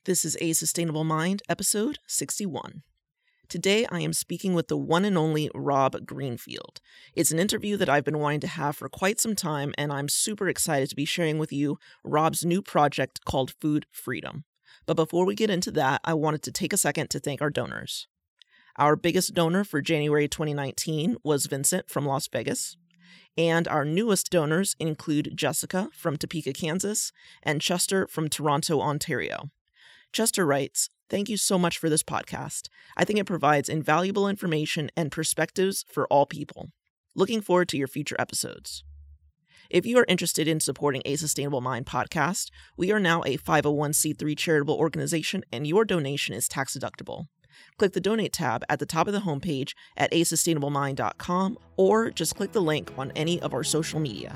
This is A Sustainable Mind, episode 61. Today, I am speaking with the one and only Rob Greenfield. It's an interview that I've been wanting to have for quite some time, and I'm super excited to be sharing with you Rob's new project called Food Freedom. But before we get into that, I wanted to take a second to thank our donors. Our biggest donor for January 2019 was Vincent from Las Vegas. And our newest donors include Jessica from Topeka, Kansas, and Chester from Toronto, Ontario. Chester writes, "Thank you so much for this podcast. I think it provides invaluable information and perspectives for all people. Looking forward to your future episodes." If you are interested in supporting A Sustainable Mind podcast, we are now a 501c3 charitable organization, and your donation is tax deductible. Click the Donate tab at the top of the homepage at asustainablemind.com, or just click the link on any of our social media.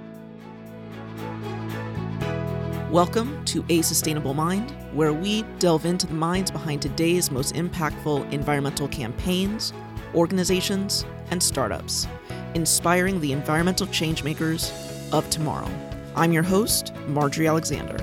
Welcome to A Sustainable Mind, where we delve into the minds behind today's most impactful environmental campaigns, organizations, and startups, inspiring the environmental changemakers of tomorrow. I'm your host, Marjorie Alexander.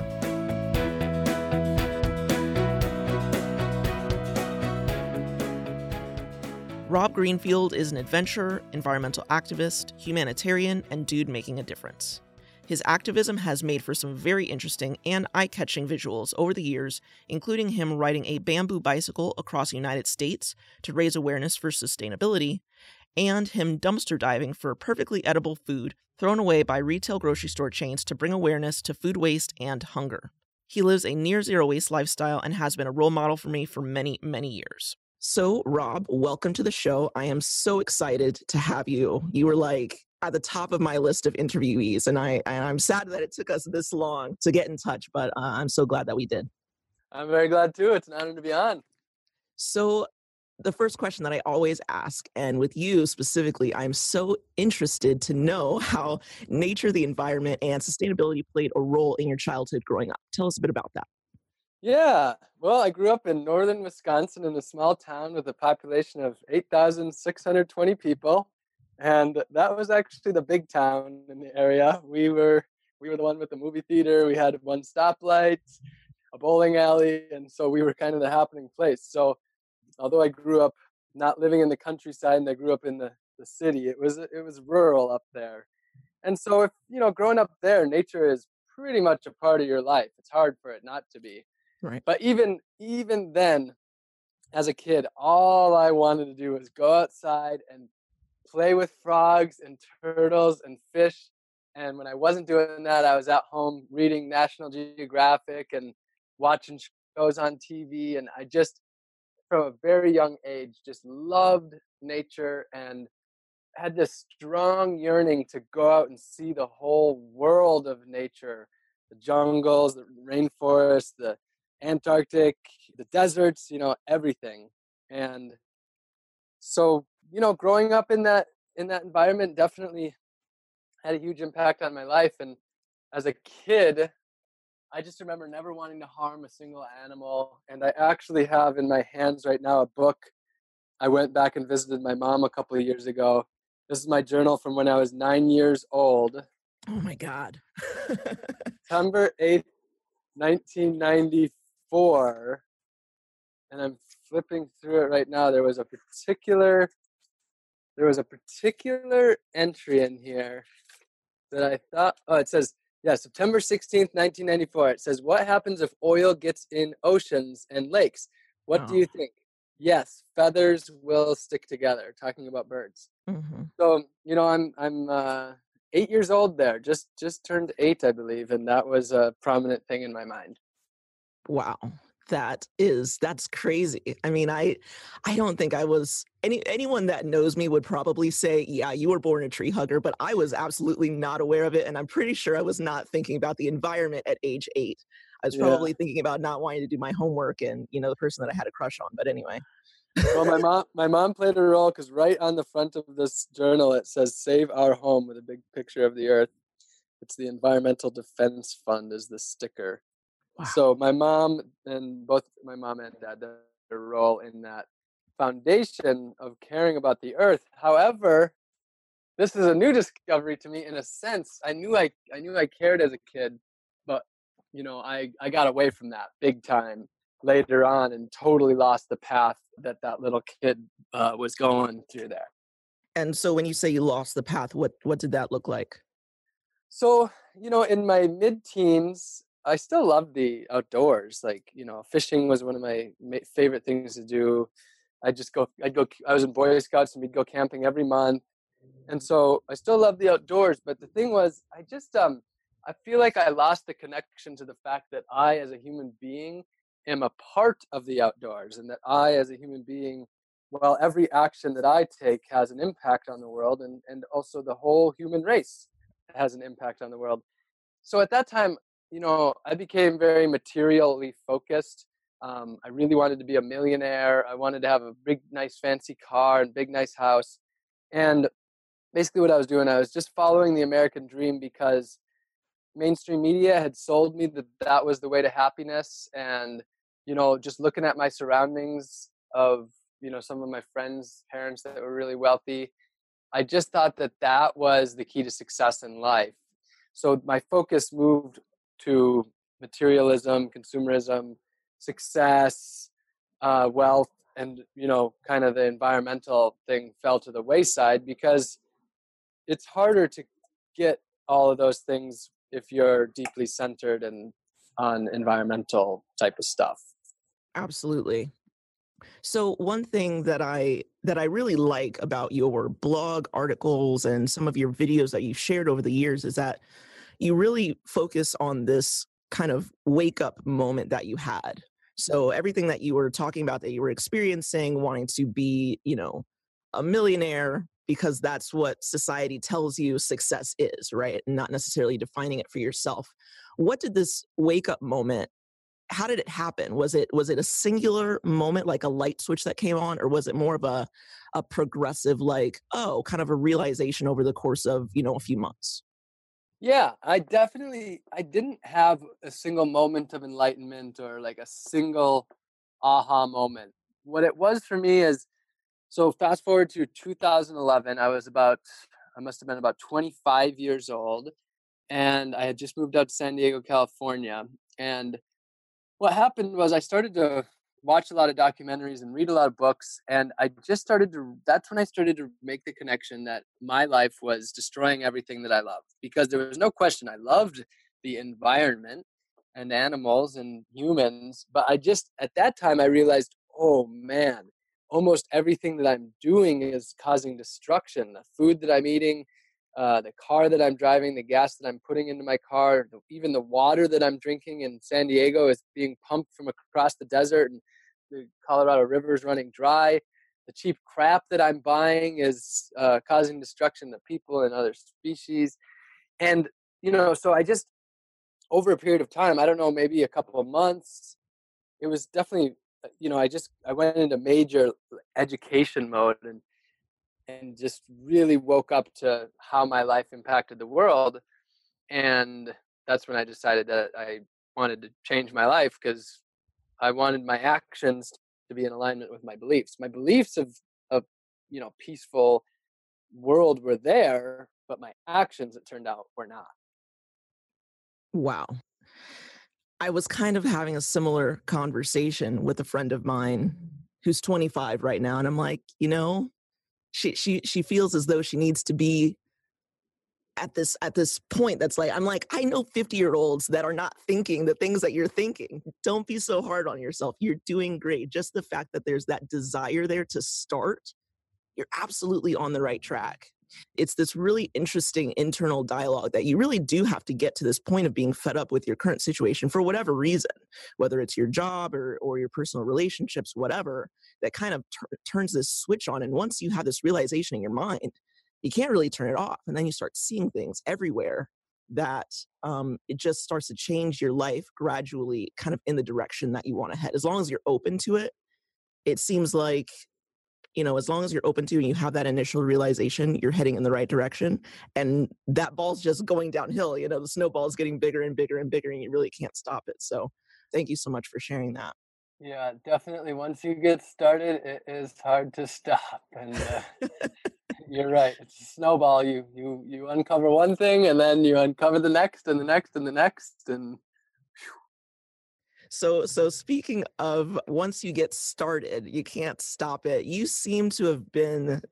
Rob Greenfield is an adventurer, environmental activist, humanitarian, and dude making a difference. His activism has made for some very interesting and eye-catching visuals over the years, including him riding a bamboo bicycle across the United States to raise awareness for sustainability, and him dumpster diving for perfectly edible food thrown away by retail grocery store chains to bring awareness to food waste and hunger. He lives a near-zero waste lifestyle and has been a role model for me for many, many years. So, Rob, welcome to the show. I am so excited to have you. You were at the top of my list of interviewees, and I'm sad that it took us this long to get in touch, but I'm so glad that we did. I'm very glad too. It's an honor to be on. So the first question that I always ask, and with you specifically, I'm so interested to know how nature, the environment, and sustainability played a role in your childhood growing up. Tell us a bit about that. Yeah, well, I grew up in northern Wisconsin in a small town with a population of 8,620 people. And that was actually the big town in the area. We were the one with the movie theater. We had one stoplight, a bowling alley, and so we were kind of the happening place. So although I grew up not living in the countryside and I grew up in the city, it was rural up there. And so if growing up there, nature is pretty much a part of your life. It's hard for it not to be. Right. But even then, as a kid, all I wanted to do was go outside and play with frogs and turtles and fish. And when I wasn't doing that, I was at home reading National Geographic and watching shows on TV. And I just, from a very young age, just loved nature and had this strong yearning to go out and see the whole world of nature, the jungles, the rainforests, the Antarctic, the deserts, everything. And so, growing up in that environment definitely had a huge impact on my life. And as a kid, I just remember never wanting to harm a single animal. And I actually have in my hands right now a book. I went back and visited my mom a couple of years ago. This is my journal from when I was 9 years old. Oh my God. September 8th, 1994. And I'm flipping through it right now. There was a particular entry in here that I thought, it says, September 16th, 1994. It says, "What happens if oil gets in oceans and lakes? What do you think?" Yes, feathers will stick together, talking about birds. Mm-hmm. So, I'm 8 years old there, just turned 8, I believe. And that was a prominent thing in my mind. Wow. That's crazy. I mean, I don't think I was anyone that knows me would probably say, yeah, you were born a tree hugger, but I was absolutely not aware of it. And I'm pretty sure I was not thinking about the environment at age 8. I was probably thinking about not wanting to do my homework and, the person that I had a crush on. But anyway. Well, my mom played a role because right on the front of this journal, it says "Save Our Home" with a big picture of the earth. It's the Environmental Defense Fund is the sticker. Wow. So my mom and both my mom and dad had a role in that foundation of caring about the earth. However, this is a new discovery to me in a sense. I knew I cared as a kid, but I got away from that big time later on and totally lost the path that little kid was going through there. And so when you say you lost the path, what did that look like? So, in my mid-teens, I still loved the outdoors. Like, fishing was one of my favorite things to do. I was in Boy Scouts and we'd go camping every month. And so I still love the outdoors. But the thing was, I feel like I lost the connection to the fact that I, as a human being, am a part of the outdoors, and that I, as a human being, well, every action that I take has an impact on the world, and also the whole human race has an impact on the world. So at that time, I became very materially focused. I really wanted to be a millionaire. I wanted to have a big, nice, fancy car and big, nice house. And basically what I was doing, I was just following the American dream because mainstream media had sold me that that was the way to happiness. And, just looking at my surroundings of, some of my friends' parents that were really wealthy, I just thought that that was the key to success in life. So my focus moved to materialism, consumerism, success, wealth, and kind of the environmental thing fell to the wayside because it's harder to get all of those things if you're deeply centered and on environmental type of stuff. Absolutely. So one thing that I really like about your blog articles and some of your videos that you've shared over the years is that you really focus on this kind of wake up moment that you had. So everything that you were talking about that you were experiencing, wanting to be, a millionaire because that's what society tells you success is, right? And not necessarily defining it for yourself. What did this wake up moment, how did it happen? Was it a singular moment, like a light switch that came on, or was it more of a progressive, like, oh, kind of a realization over the course of, a few months? Yeah, I didn't have a single moment of enlightenment or like a single aha moment. What it was for me is, so fast forward to 2011, I must have been about 25 years old, and I had just moved out to San Diego, California. And what happened was I started to watch a lot of documentaries and read a lot of books, and that's when I started to make the connection that my life was destroying everything that I loved, because there was no question I loved the environment and animals and humans, but at that time I realized, oh man, almost everything that I'm doing is causing destruction. The food that I'm eating, the car that I'm driving, the gas that I'm putting into my car, even the water that I'm drinking in San Diego is being pumped from across the desert, and the Colorado River is running dry. The cheap crap that I'm buying is causing destruction to people and other species. And, so I just, over a period of time, I don't know, maybe a couple of months, it was definitely, I went into major education mode, and just really woke up to how my life impacted the world. And that's when I decided that I wanted to change my life, because I wanted my actions to be in alignment with my beliefs. My beliefs of peaceful world were there, but my actions, it turned out, were not. Wow. I was kind of having a similar conversation with a friend of mine who's 25 right now, and I'm like, she feels as though she needs to be at this point that's like, I'm like, I know 50-year-olds that are not thinking the things that you're thinking. Don't be so hard on yourself. You're doing great. Just the fact that there's that desire there to start, you're absolutely on the right track. It's this really interesting internal dialogue that you really do have to get to this point of being fed up with your current situation for whatever reason, whether it's your job or your personal relationships, whatever, that kind of turns this switch on. And once you have this realization in your mind, you can't really turn it off. And then you start seeing things everywhere that it just starts to change your life gradually, kind of in the direction that you want to head. As long as you're open to it, it seems like, as long as you're open to and you have that initial realization, you're heading in the right direction. And that ball's just going downhill. The snowball is getting bigger and bigger and bigger, and you really can't stop it. So thank you so much for sharing that. Yeah, definitely. Once you get started, it is hard to stop. And you're right. It's a snowball. You uncover one thing, and then you uncover the next, and the next, and the next, and So speaking of once you get started, you can't stop it. You seem to have been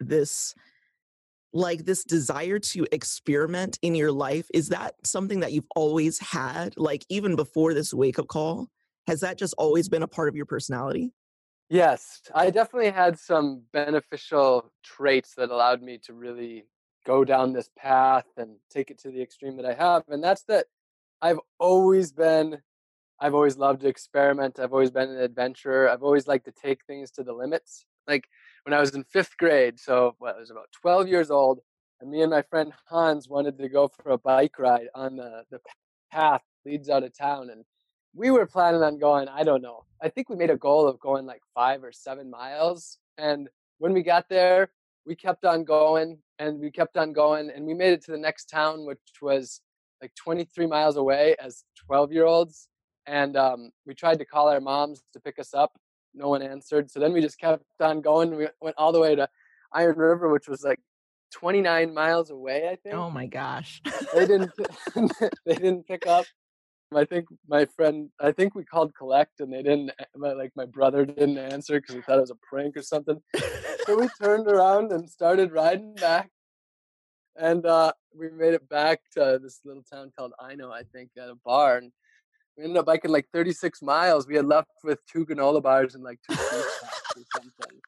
this desire to experiment in your life. Is that something that you've always had? Like even before this wake up call, has that just always been a part of your personality? Yes, I definitely had some beneficial traits that allowed me to really go down this path and take it to the extreme that I have. And that's that I've always been, I've always loved to experiment. I've always been an adventurer. I've always liked to take things to the limits. Like when I was in fifth grade, so what, I was about 12 years old, and me and my friend Hans wanted to go for a bike ride on the path that leads out of town. And we were planning on going, I don't know, I think we made a goal of going like 5 or 7 miles. And when we got there, we kept on going and we kept on going. And we made it to the next town, which was like 23 miles away as 12-year-olds. And we tried to call our moms to pick us up. No one answered. So then we just kept on going. We went all the way to Iron River, which was like 29 miles away, I think. Oh my gosh. They didn't they didn't pick up. I think my friend, I think we called collect and they didn't, my brother didn't answer because he thought it was a prank or something. So we turned around and started riding back. And we made it back to this little town called Ino, I think, at a bar. And we ended up biking like 36 miles. We had left with 2 granola bars and like 2 cheese packs or something.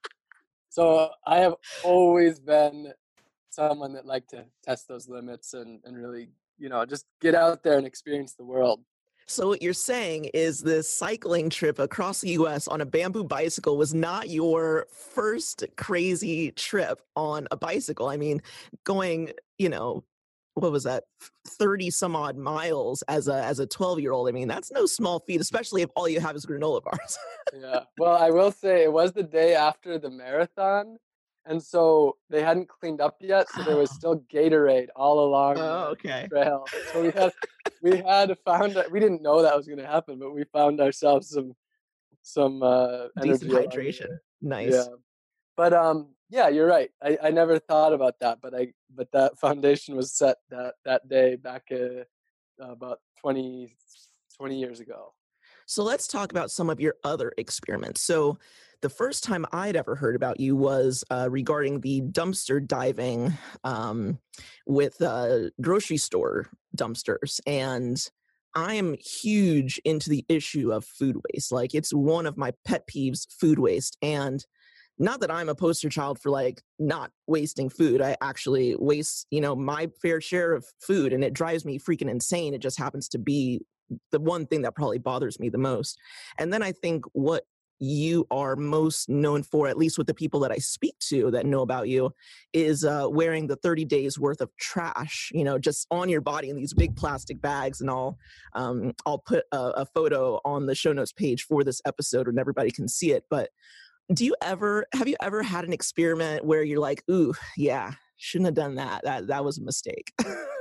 So I have always been someone that liked to test those limits and really, just get out there and experience the world. So what you're saying is this cycling trip across the US on a bamboo bicycle was not your first crazy trip on a bicycle. I mean, going, what was that, 30 some odd miles as a 12-year-old. I mean, that's no small feat, especially if all you have is granola bars. Yeah. Well, I will say it was the day after the marathon. And so they hadn't cleaned up yet. So there was Oh, still Gatorade all along oh, the okay. trail. So we had found that we didn't know that was going to happen, but we found ourselves some Decent energy along the hydration. way. Yeah. Nice. But yeah, you're right. I never thought about that, but that foundation was set that day back about 20 years ago. So let's talk about some of your other experiments. So the first time I'd ever heard about you was regarding the dumpster diving with grocery store dumpsters. And I am huge into the issue of food waste. Like it's one of my pet peeves, food waste. And not that I'm a poster child for like not wasting food. I actually waste, my fair share of food and it drives me freaking insane. It just happens to be the one thing that probably bothers me the most. And then I think what you are most known for, at least with the people that I speak to that know about you, is wearing the 30 days worth of trash, just on your body in these big plastic bags. And I'll put a photo on the show notes page for this episode and everybody can see it. But have you ever had an experiment where you're like, ooh, yeah, shouldn't have done that. That was a mistake.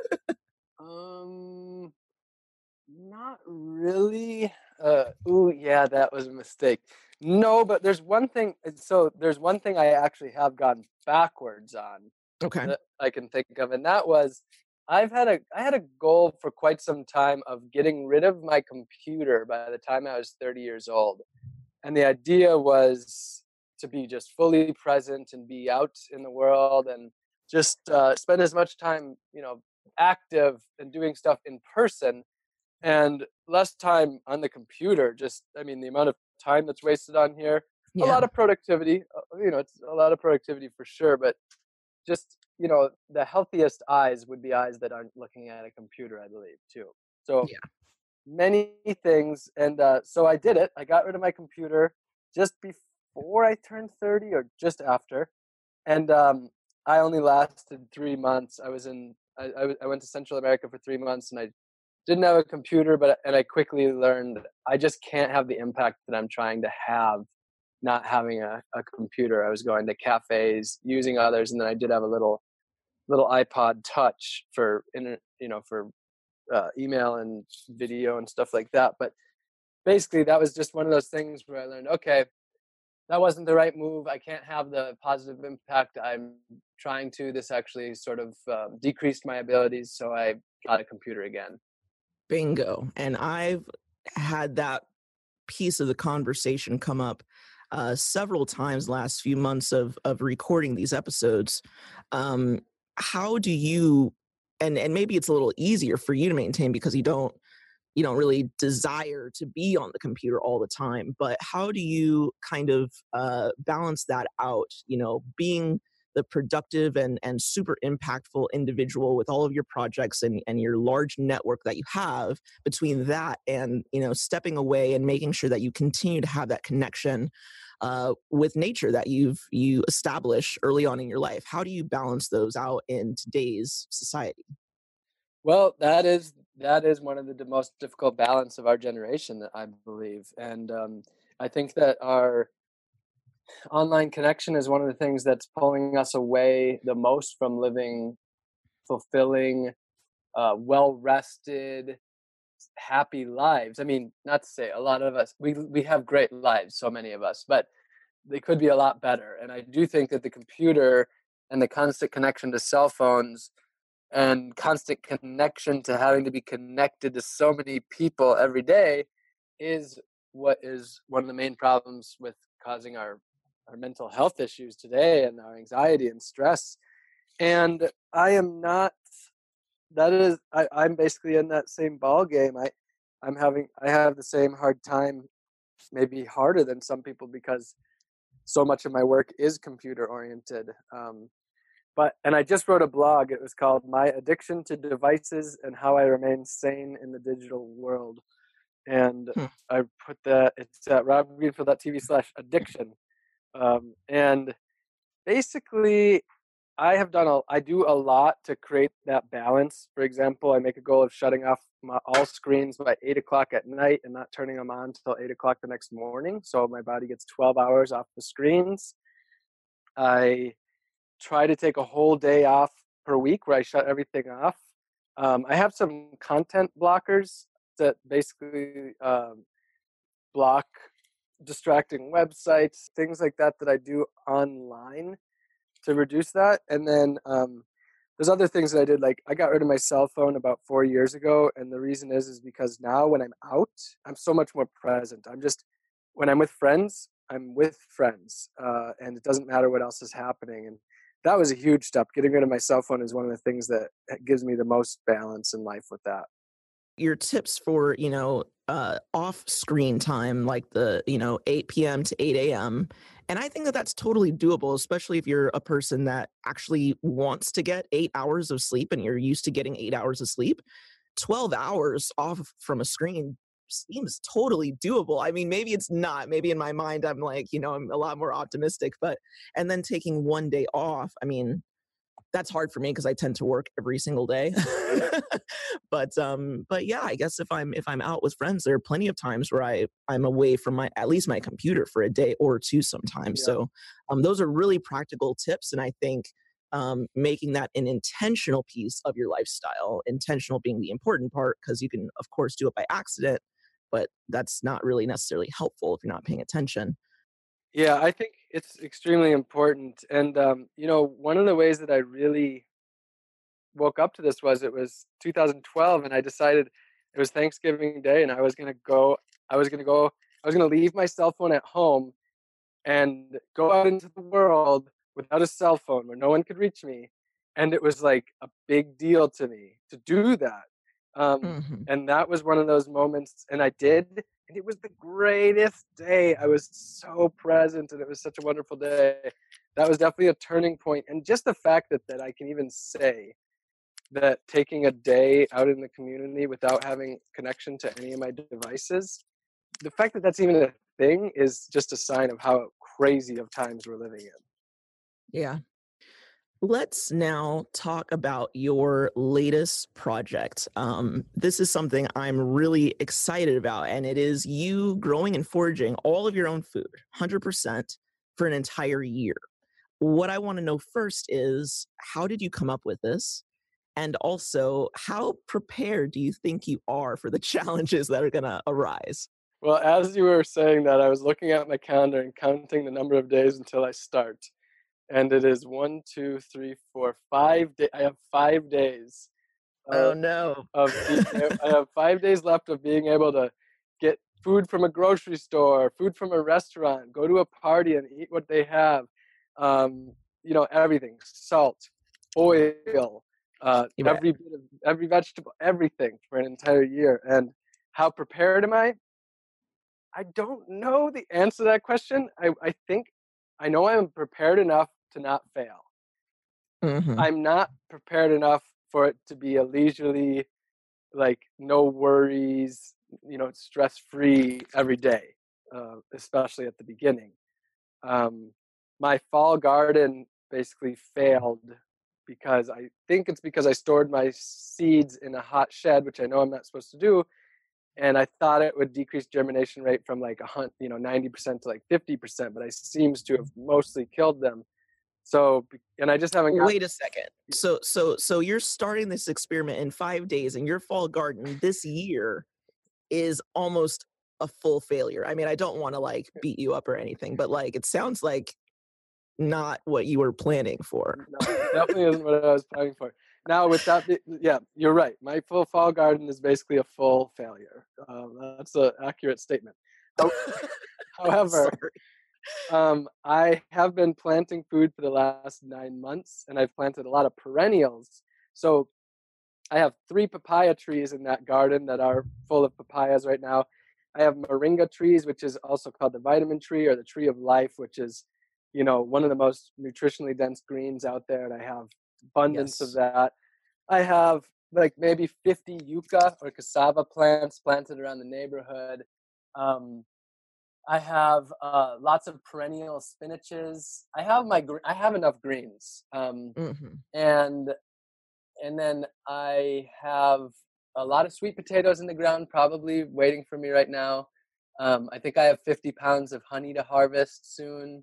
Um, Not really. Ooh, yeah, that was a mistake. No, but there's one thing. So there's one thing I actually have gone backwards on Okay. that I can think of, and that was I had a goal for quite some time of getting rid of my computer by the time I was 30 years old. And the idea was to be just fully present and be out in the world and just spend as much time, active and doing stuff in person and less time on the computer. Just, I mean, the amount of time that's wasted on here, a Yeah. lot of productivity, it's a lot of productivity for sure, but just, the healthiest eyes would be eyes that aren't looking at a computer, I believe, too. So Yeah. many things. And so I did it. I got rid of my computer just before I turned 30 or just after. And I only lasted 3 months. I went to Central America for 3 months and I didn't have a computer, and I quickly learned I just can't have the impact that I'm trying to have not having a computer. I was going to cafes, using others, and then I did have a little iPod Touch for email and video and stuff like that. But basically, that was just one of those things where I learned, okay, that wasn't the right move. I can't have the positive impact I'm trying to. This actually sort of decreased my abilities, so I got a computer again. Bingo. And I've had that piece of the conversation come up several times last few months of recording these episodes. Um, how do you, and maybe it's a little easier for you to maintain because you don't really desire to be on the computer all the time, but how do you kind of balance that out, being the productive and super impactful individual with all of your projects and your large network that you have, between that and stepping away and making sure that you continue to have that connection with nature that you establish early on in your life? How do you balance those out in today's society? Well, that is one of the most difficult balance of our generation, I believe, and I think that our online connection is one of the things that's pulling us away the most from living fulfilling, well rested, happy lives. I mean, not to say a lot of us we have great lives, so many of us, but they could be a lot better. And I do think that the computer and the constant connection to cell phones and constant connection to having to be connected to so many people every day is what is one of the main problems with causing our mental health issues today and our anxiety and stress. And I am not I'm basically in that same ball game. I have the same hard time, maybe harder than some people, because so much of my work is computer oriented. And I just wrote a blog. It was called "My Addiction to Devices and How I Remain Sane in the Digital World," and Hmm. I put that. It's at robgreenfield.tv/addiction. And basically, I do a lot to create that balance. For example, I make a goal of shutting off all screens by 8 o'clock at night and not turning them on until 8 o'clock the next morning. So my body gets 12 hours off the screens. I try to take a whole day off per week where I shut everything off. I have some content blockers that basically block distracting websites, things like that I do online to reduce that. And then there's other things that I did. Like, I got rid of my cell phone about 4 years ago, and the reason is because now when I'm out, I'm so much more present. When I'm with friends, I'm with friends, and it doesn't matter what else is happening. And that was a huge step. Getting rid of my cell phone is one of the things that gives me the most balance in life with that. Your tips for off screen time, like the 8 p.m. to 8 a.m., and I think that that's totally doable, especially if you're a person that actually wants to get 8 hours of sleep and you're used to getting 8 hours of sleep. 12 hours off from a screen seems totally doable. I mean, maybe it's not. Maybe in my mind I'm like, I'm a lot more optimistic, but and then taking one day off, I mean, that's hard for me because I tend to work every single day. But yeah, I guess if I'm out with friends, there are plenty of times where I'm away from my at least my computer for a day or two sometimes. Yeah. So those are really practical tips, and I think making that an intentional piece of your lifestyle, intentional being the important part, because you can of course do it by accident, but that's not really necessarily helpful if you're not paying attention. Yeah, I think it's extremely important. And, one of the ways that I really woke up to this was it was 2012, and I decided it was Thanksgiving Day, and I was going to leave my cell phone at home and go out into the world without a cell phone where no one could reach me. And it was like a big deal to me to do that. Hmm. And that was one of those moments, and I did, and it was the greatest day. I was so present, and it was such a wonderful day. That was definitely a turning point. And just the fact that I can even say that taking a day out in the community without having connection to any of my devices, the fact that that's even a thing is just a sign of how crazy of times we're living in. Yeah. Let's now talk about your latest project. This is something I'm really excited about, and it is you growing and foraging all of your own food, 100% for an entire year. What I want to know first is, how did you come up with this? And also, how prepared do you think you are for the challenges that are going to arise? Well, as you were saying that, I was looking at my calendar and counting the number of days until I start. And it is 1, 2, 3, 4, 5 days. I have 5 days Oh of no. I have 5 days left of being able to get food from a grocery store, food from a restaurant, go to a party and eat what they have. Everything, salt, oil, Right. every vegetable, everything for an entire year. And how prepared am I? I don't know the answer to that question. I think I know I'm prepared enough to not fail. Mm-hmm. I'm not prepared enough for it to be a leisurely, like no worries, stress free every day, especially at the beginning. My fall garden basically failed because I think it's because I stored my seeds in a hot shed, which I know I'm not supposed to do, and I thought it would decrease germination rate from like 90% to like 50%, but I seems to have mostly killed them. So, and I just haven't got. Wait a second. So you're starting this experiment in 5 days, and your fall garden this year is almost a full failure. I mean, I don't want to like beat you up or anything, but like it sounds like not what you were planning for. No, definitely isn't what I was planning for. Now, with that, yeah, you're right. My full fall garden is basically a full failure. That's an accurate statement. However, I have been planting food for the last 9 months, and I've planted a lot of perennials. So I have 3 papaya trees in that garden that are full of papayas right now. I have moringa trees, which is also called the vitamin tree or the tree of life, which is, one of the most nutritionally dense greens out there, and I have abundance of Yes. that. I have like maybe 50 yucca or cassava plants planted around the neighborhood. Um, I have lots of perennial spinaches. I have enough greens, Mm-hmm. and then I have a lot of sweet potatoes in the ground, probably waiting for me right now. I think I have 50 pounds of honey to harvest soon.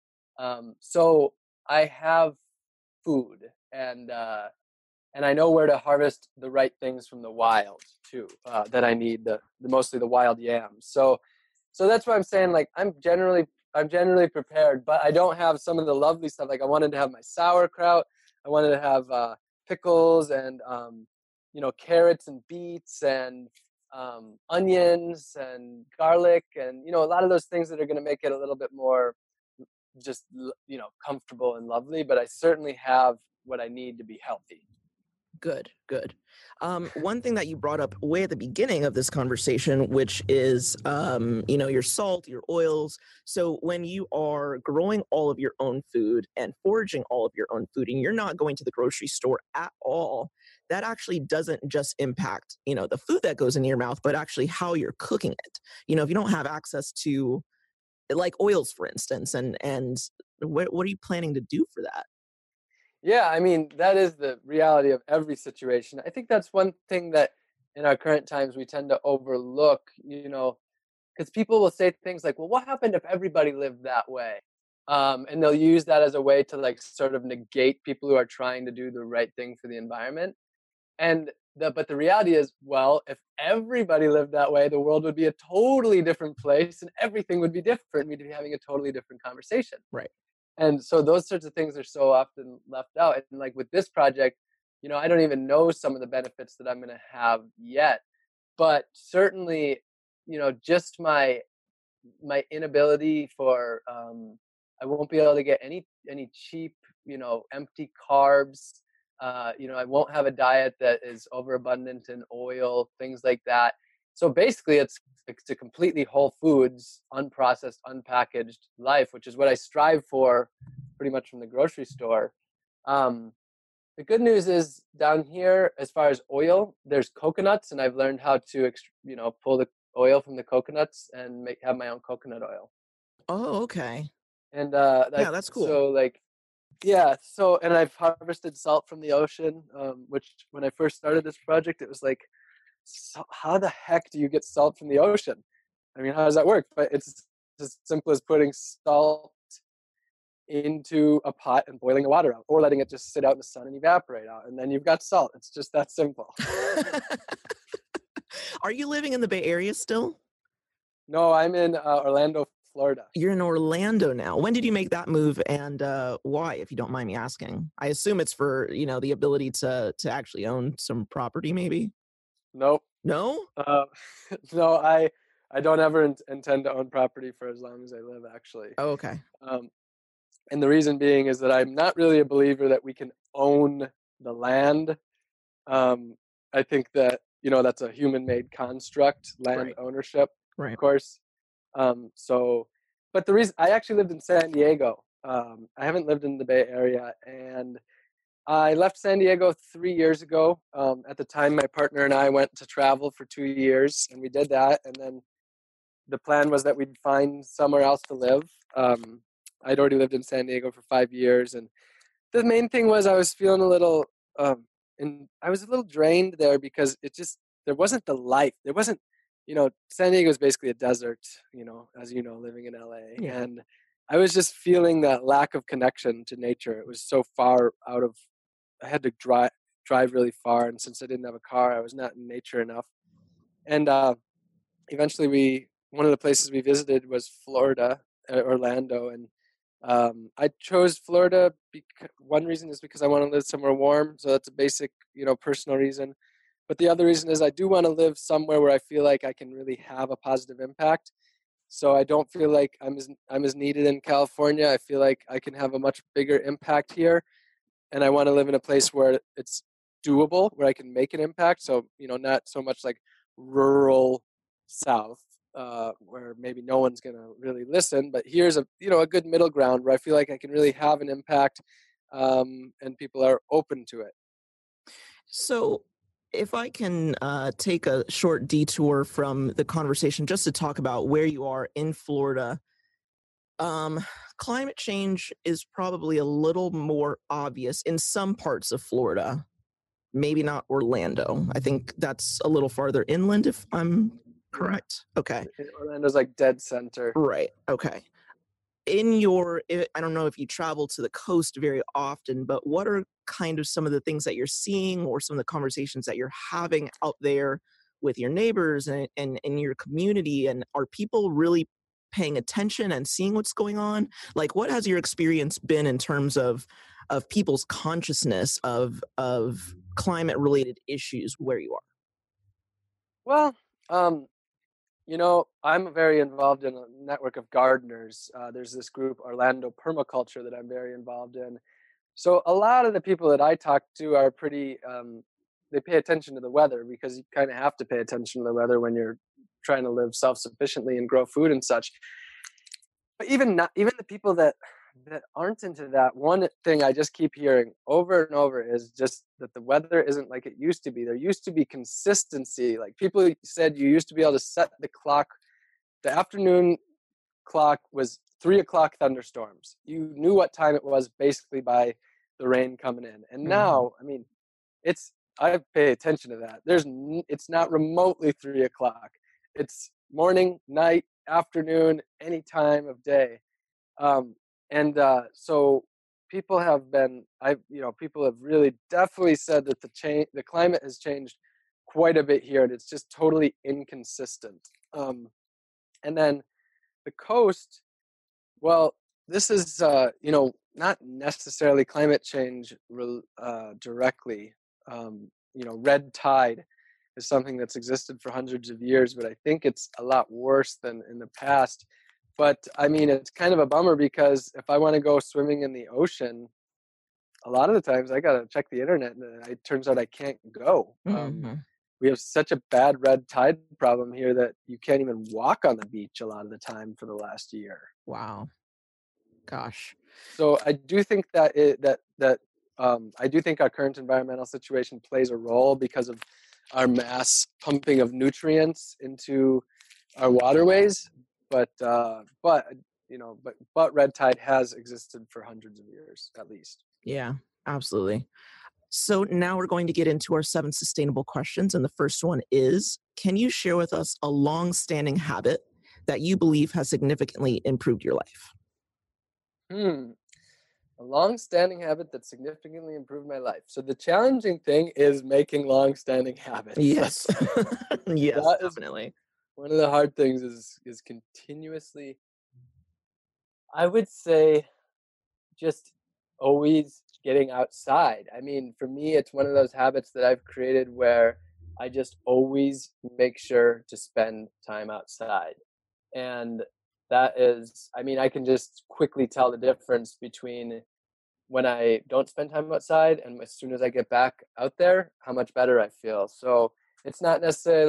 So I have food, and I know where to harvest the right things from the wild too. That I need mostly the wild yams. So that's why I'm saying like I'm generally prepared, but I don't have some of the lovely stuff. Like I wanted to have my sauerkraut. I wanted to have pickles and carrots and beets and onions and garlic and a lot of those things that are going to make it a little bit more just comfortable and lovely. But I certainly have what I need to be healthy. Good, good. One thing that you brought up way at the beginning of this conversation, which is, your salt, your oils. So when you are growing all of your own food and foraging all of your own food, and you're not going to the grocery store at all, that actually doesn't just impact, the food that goes into your mouth, but actually how you're cooking it. If you don't have access to like oils, for instance, and what are you planning to do for that? Yeah, I mean, that is the reality of every situation. I think that's one thing that in our current times we tend to overlook, because people will say things like, well, what happened if everybody lived that way? And they'll use that as a way to like sort of negate people who are trying to do the right thing for the environment. But the reality is, well, if everybody lived that way, the world would be a totally different place and everything would be different. We'd be having a totally different conversation. Right. And so those sorts of things are so often left out. And like with this project, I don't even know some of the benefits that I'm going to have yet, but certainly, just my inability for I won't be able to get any cheap, empty carbs. I won't have a diet that is overabundant in oil, things like that. So basically, it's a completely whole foods, unprocessed, unpackaged life, which is what I strive for, pretty much from the grocery store. The good news is down here, as far as oil, there's coconuts, and I've learned how to, pull the oil from the coconuts and have my own coconut oil. Oh, okay. And Yeah, that's cool. so like yeah, so and I've harvested salt from the ocean, which when I first started this project, it was like, how the heck do you get salt from the ocean? I mean, how does that work? But it's as simple as putting salt into a pot and boiling the water out, or letting it just sit out in the sun and evaporate out, and then you've got salt. It's just that simple. Are you living in the Bay Area still? No, I'm in Orlando, Florida. You're in Orlando now. When did you make that move, and why, if you don't mind me asking? I assume it's for, the ability to actually own some property, maybe? Nope. No? No, I don't ever intend to own property for as long as I live, actually. Oh, okay. Um, and the reason being is that I'm not really a believer that we can own the land. Um, I think that, that's a human-made construct, land Right. ownership, of Right. course. So, but the reason I actually lived in San Diego, I haven't lived in the Bay Area, and I left San Diego 3 years ago. At the time, my partner and I went to travel for 2 years, and we did that. And then the plan was that we'd find somewhere else to live. I'd already lived in San Diego for 5 years, and the main thing was I was feeling a little, and I was a little drained there because there wasn't the life. There wasn't, San Diego is basically a desert, as you know, living in LA. Yeah. And I was just feeling that lack of connection to nature. It was so far out of, I had to drive really far. And since I didn't have a car, I was not in nature enough. And eventually one of the places we visited was Florida, Orlando. And I chose Florida. One reason is because I want to live somewhere warm, so that's a basic, personal reason. But the other reason is I do want to live somewhere where I feel like I can really have a positive impact. So I don't feel like I'm as needed in California. I feel like I can have a much bigger impact here, and I want to live in a place where it's doable, where I can make an impact. So not so much like rural South, where maybe no one's going to really listen. But here's a good middle ground where I feel like I can really have an impact, and people are open to it. So, if I can take a short detour from the conversation just to talk about where you are in Florida, um, climate change is probably a little more obvious in some parts of Florida. Maybe not Orlando. I think that's a little farther inland, if I'm Yeah, correct. Okay. Orlando's like dead center. Right. Okay. I don't know if you travel to the coast very often, but what are kind of some of the things that you're seeing or some of the conversations that you're having out there with your neighbors and in your community? And are people really paying attention and seeing what's going on? Like, what has your experience been in terms of people's consciousness of climate related issues where you are? Well, um, I'm very involved in a network of gardeners. There's this group, Orlando Permaculture, that I'm very involved in. So a lot of the people that I talk to are pretty, they pay attention to the weather, because you kind of have to pay attention to the weather when you're trying to live self-sufficiently and grow food and such. But even the people that aren't into that, one thing I just keep hearing over and over is just that the weather isn't like it used to be. There used to be consistency. Like, people said you used to be able to set the clock. The afternoon clock was 3 o'clock thunderstorms. You knew what time it was basically by the rain coming in. And Mhm. now, I mean, it's I pay attention to that. It's not remotely 3 o'clock. It's morning, night, afternoon, any time of day. Um, and so people have really definitely said that the climate has changed quite a bit here, and it's just totally inconsistent. And then the coast, well, this is not necessarily climate change directly. Red tide is something that's existed for hundreds of years, but I think it's a lot worse than in the past. But I mean, it's kind of a bummer, because if I want to go swimming in the ocean, a lot of the times I gotta check the internet, and it turns out I can't go. Mhm. We have such a bad red tide problem here that you can't even walk on the beach a lot of the time for the last year. Wow. Gosh. So I do think I do think our current environmental situation plays a role because of our mass pumping of nutrients into our waterways. But red tide has existed for hundreds of years at least. Yeah, absolutely. So now we're going to get into our 7 sustainable questions. And the first one is, can you share with us a long-standing habit that you believe has significantly improved your life? Hmm. A long-standing habit that significantly improved my life. So the challenging thing is making long-standing habits. Yes. Yes, That is definitely. one of the hard things, is continuously, I would say, just always getting outside. I mean, for me, it's one of those habits that I've created where I just always make sure to spend time outside. And that is, I mean, I can just quickly tell the difference between when I don't spend time outside and as soon as I get back out there, how much better I feel. So it's not necessarily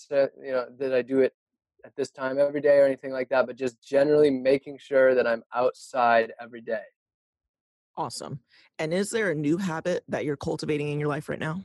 that I do it at this time every day or anything like that, but just generally making sure that I'm outside every day. Awesome. And is there a new habit that you're cultivating in your life right now?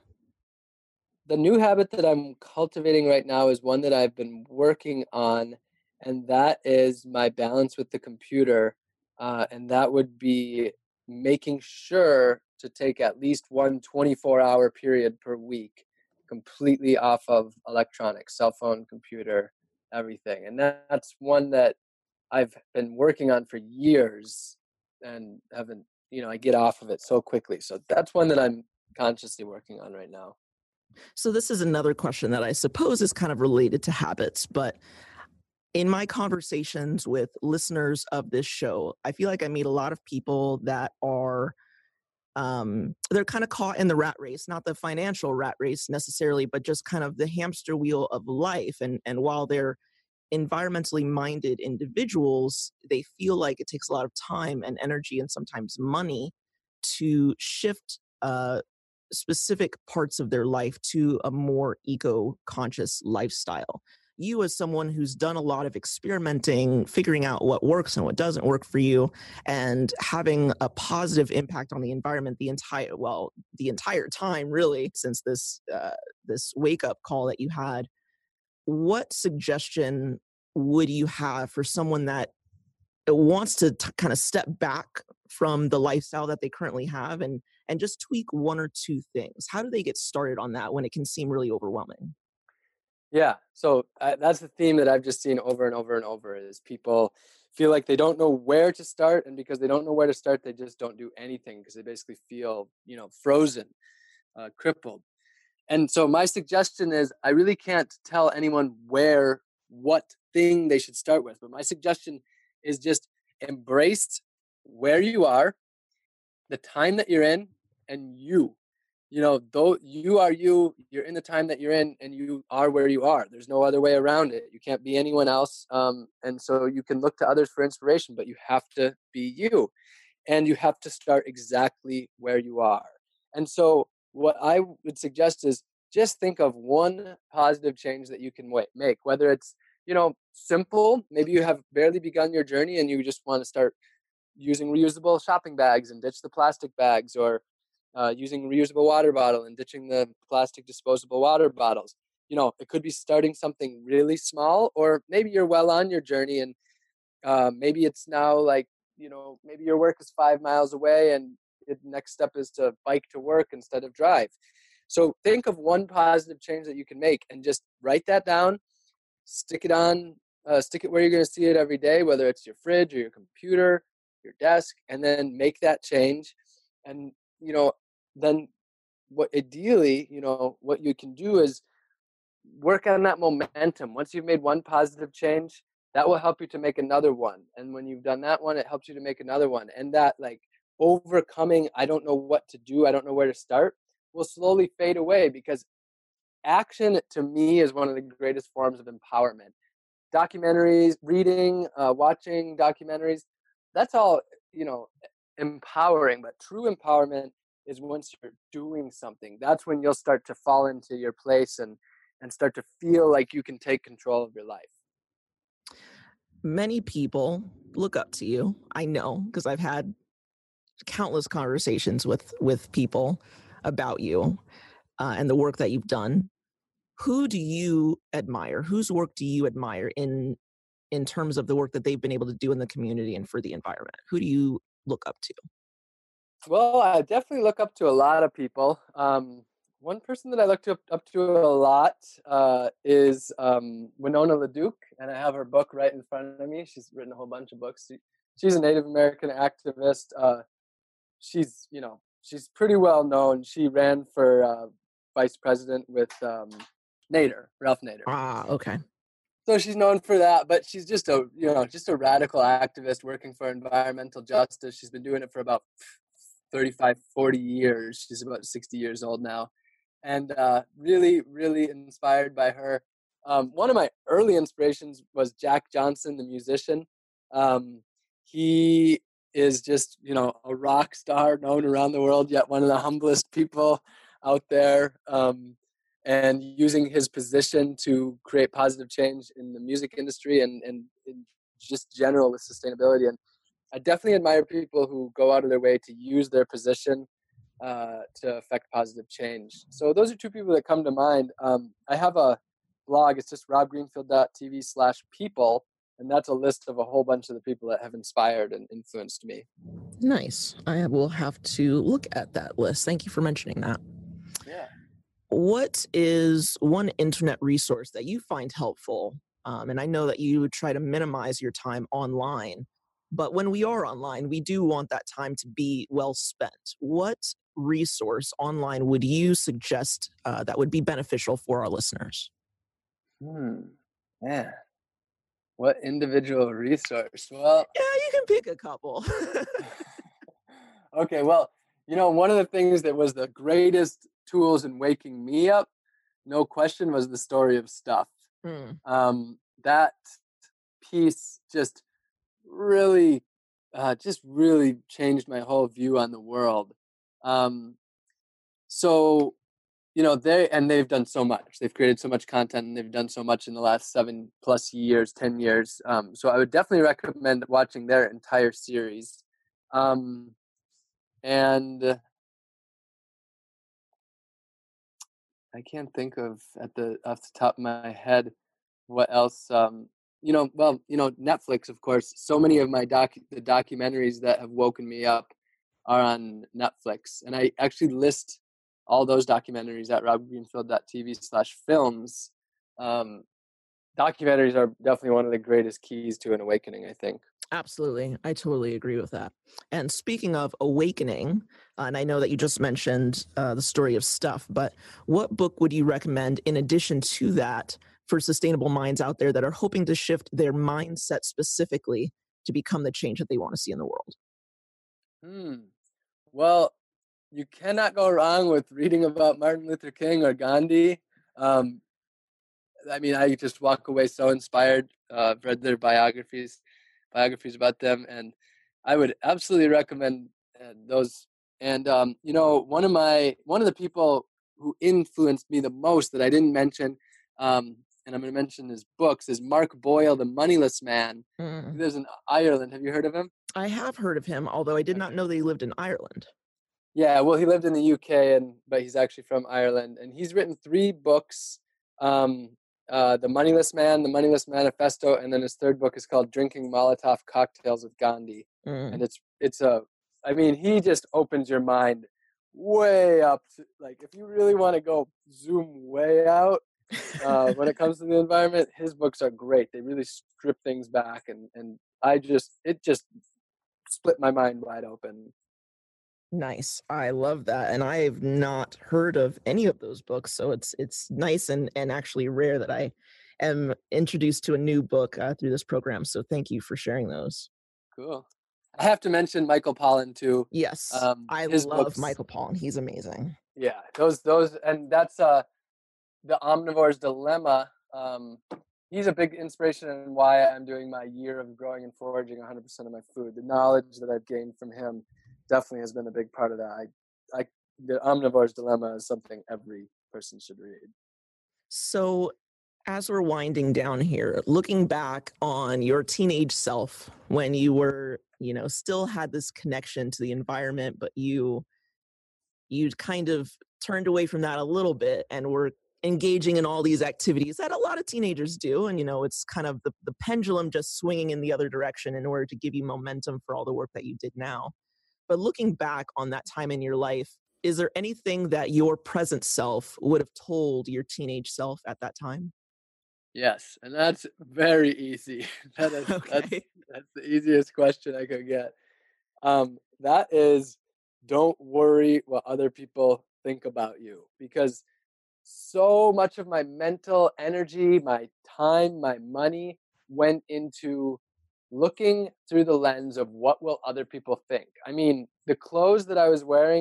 The new habit that I'm cultivating right now is one that I've been working on, and that is my balance with the computer. And that would be making sure to take at least one 24-hour period per week completely off of electronics, cell phone, computer, everything. And that's one that I've been working on for years and haven't, I get off of it so quickly. So that's one that I'm consciously working on right now. So this is another question that I suppose is kind of related to habits, but in my conversations with listeners of this show, I feel like I meet a lot of people that are they're kind of caught in the rat race, not the financial rat race necessarily, but just kind of the hamster wheel of life. And while they're environmentally minded individuals, they feel like it takes a lot of time and energy and sometimes money to shift specific parts of their life to a more eco-conscious lifestyle. You, as someone who's done a lot of experimenting, figuring out what works and what doesn't work for you, and having a positive impact on the environment the entire time, really, since this wake up call that you had, what suggestion would you have for someone that wants to kind of step back from the lifestyle that they currently have and just tweak one or two things? How do they get started on that when it can seem really overwhelming? Yeah, so that's the theme that I've just seen over and over and over is people feel like they don't know where to start, and because they don't know where to start, they just don't do anything because they basically feel, frozen, crippled. And so my suggestion is I really can't tell anyone what thing they should start with, but my suggestion is just embrace where you are, the time that you're in, and though you are you're in the time that you're in and you are where you are. There's no other way around it. You can't be anyone else. And so you can look to others for inspiration, but you have to be you, and you have to start exactly where you are. And so what I would suggest is just think of one positive change that you can make, whether it's, simple. Maybe you have barely begun your journey and you just want to start using reusable shopping bags and ditch the plastic bags, or using reusable water bottle and ditching the plastic disposable water bottles. It could be starting something really small, or maybe you're well on your journey and maybe it's now like, maybe your work is 5 miles away and the next step is to bike to work instead of drive. So think of one positive change that you can make and just write that down, stick it where you're going to see it every day, whether it's your fridge or your computer, your desk, and then make that change. And, then what you can do is work on that momentum. Once you've made one positive change, that will help you to make another one. And when you've done that one, it helps you to make another one. And that, like, overcoming, I don't know what to do, I don't know where to start, will slowly fade away, because action to me is one of the greatest forms of empowerment. Documentaries, reading, watching documentaries, that's all, empowering. But true empowerment is once you're doing something. That's when you'll start to fall into your place and start to feel like you can take control of your life. Many people look up to you. I know, because I've had countless conversations with people about you and the work that you've done. Who do you admire? Whose work do you admire in terms of the work that they've been able to do in the community and for the environment? Who do you look up to? Well, I definitely look up to a lot of people. One person that I look up to a lot is Winona LaDuke, and I have her book right in front of me. She's written a whole bunch of books. She's a Native American activist. She's pretty well known. She ran for vice president with Ralph Nader. Ah, okay. So she's known for that, but she's just a radical activist working for environmental justice. She's been doing it for about 35, 40 years. She's about 60 years old now. and really, really inspired by her. One of my early inspirations was Jack Johnson, the musician. Um, he is just, a rock star known around the world, yet one of the humblest people out there. And using his position to create positive change in the music industry and in just general with sustainability. And I definitely admire people who go out of their way to use their position to affect positive change. So those are two people that come to mind. I have a blog. It's just robgreenfield.tv/people. And that's a list of a whole bunch of the people that have inspired and influenced me. Nice. I will have to look at that list. Thank you for mentioning that. Yeah. What is one internet resource that you find helpful? And I know that you try to minimize your time online, but when we are online, we do want that time to be well spent. What resource online would you suggest that would be beneficial for our listeners? Man, what individual resource? Well, Yeah, you can pick a couple. okay, well, one of the things that was the greatest tools in waking me up, no question, was the story of stuff. Mm. That piece really, just really changed my whole view on the world. So, they've done so much. They've created so much content, and they've done so much in the last 7+ years, 10 years. So I would definitely recommend watching their entire series. And I can't think of off the top of my head what else. Netflix, of course. So many of the documentaries that have woken me up are on Netflix, and I actually list all those documentaries at robgreenfield.tv/films. Documentaries are definitely one of the greatest keys to an awakening, I think. Absolutely. I totally agree with that. And speaking of awakening, and I know that you just mentioned the story of stuff, but what book would you recommend in addition to that for sustainable minds out there that are hoping to shift their mindset specifically to become the change that they want to see in the world? Well, you cannot go wrong with reading about Martin Luther King or Gandhi. I just walk away so inspired. I've read their biographies about them, and I would absolutely recommend those. And one of the people who influenced me the most that I didn't mention, and I'm going to mention his books, is Mark Boyle, the Moneyless Man. He lives in Ireland. Have you heard of him? I have heard of him, although I did not know that he lived in Ireland. Yeah, well, he lived in the UK, but he's actually from Ireland, and he's written 3 books: The Moneyless Man, The Moneyless Manifesto, and then his third book is called Drinking Molotov Cocktails with Gandhi. And he just opens your mind way up to, like, if you really want to go zoom way out when it comes to the environment, his books are great. They really strip things back, and it just split my mind wide open. Nice. I love that. And I've not heard of any of those books. So it's nice and actually rare that I am introduced to a new book through this program. So thank you for sharing those. Cool. I have to mention Michael Pollan too. Yes. I His love books, Michael Pollan. He's amazing. yeah, those, and that's The Omnivore's Dilemma. He's a big inspiration in why I'm doing my year of growing and foraging 100% of my food. The knowledge that I've gained from him definitely has been a big part of that. The Omnivore's Dilemma is something every person should read. So as we're winding down here, looking back on your teenage self when you were, still had this connection to the environment, but you kind of turned away from that a little bit and were engaging in all these activities that a lot of teenagers do. And, it's kind of the pendulum just swinging in the other direction in order to give you momentum for all the work that you did now. But looking back on that time in your life, is there anything that your present self would have told your teenage self at that time? Yes, and that's very easy. Okay. That's the easiest question I could get. That is, don't worry what other people think about you, because so much of my mental energy, my time, my money went into looking through the lens of what will other people think. I mean, the clothes that I was wearing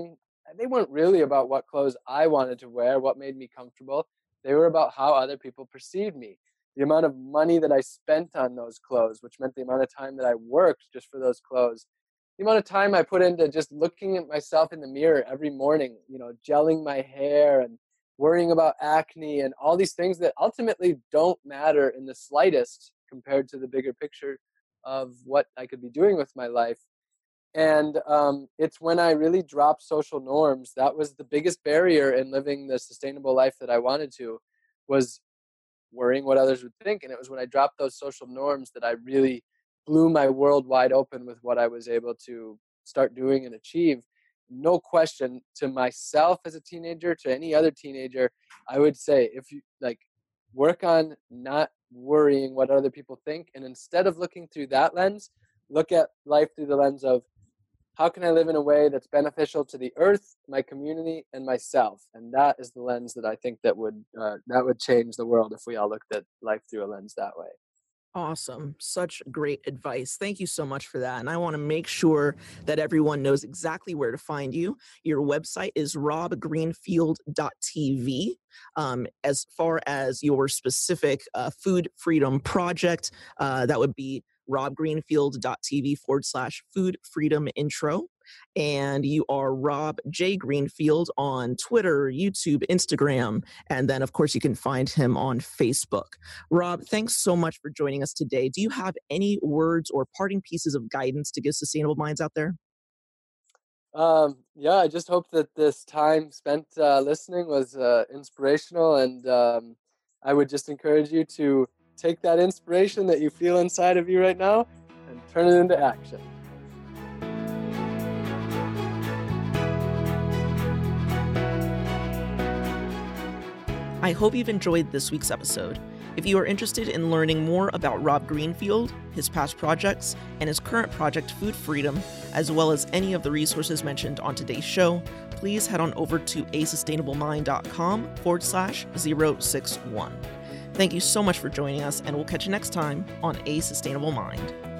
they weren't really about what clothes I wanted to wear, what made me comfortable. They were about how other people perceived me. The amount of money that I spent on those clothes, which meant the amount of time that I worked just for those clothes, the amount of time I put into just looking at myself in the mirror every morning, gelling my hair and worrying about acne and all these things that ultimately don't matter in the slightest compared to the bigger picture of what I could be doing with my life. And it's when I really dropped social norms that was the biggest barrier in living the sustainable life that I wanted to, was worrying what others would think. And it was when I dropped those social norms that I really blew my world wide open with what I was able to start doing and achieve. No question, to myself as a teenager, to any other teenager, I would say, if you work on not worrying what other people think, and instead of looking through that lens, look at life through the lens of, how can I live in a way that's beneficial to the earth, my community, and myself? And that is the lens that I think that would change the world if we all looked at life through a lens that way. Awesome. Such great advice. Thank you so much for that. And I want to make sure that everyone knows exactly where to find you. Your website is robgreenfield.tv. As far as your specific food freedom project, that would be robgreenfield.tv/food freedom intro. And you are Rob J. Greenfield on Twitter, YouTube, Instagram, and then, of course, you can find him on Facebook. Rob, thanks so much for joining us today. Do you have any words or parting pieces of guidance to give sustainable minds out there? Yeah, I just hope that this time spent listening was inspirational, and I would just encourage you to take that inspiration that you feel inside of you right now and turn it into action. I hope you've enjoyed this week's episode. If you are interested in learning more about Rob Greenfield, his past projects, and his current project, Food Freedom, as well as any of the resources mentioned on today's show, please head on over to asustainablemind.com/061. Thank you so much for joining us, and we'll catch you next time on A Sustainable Mind.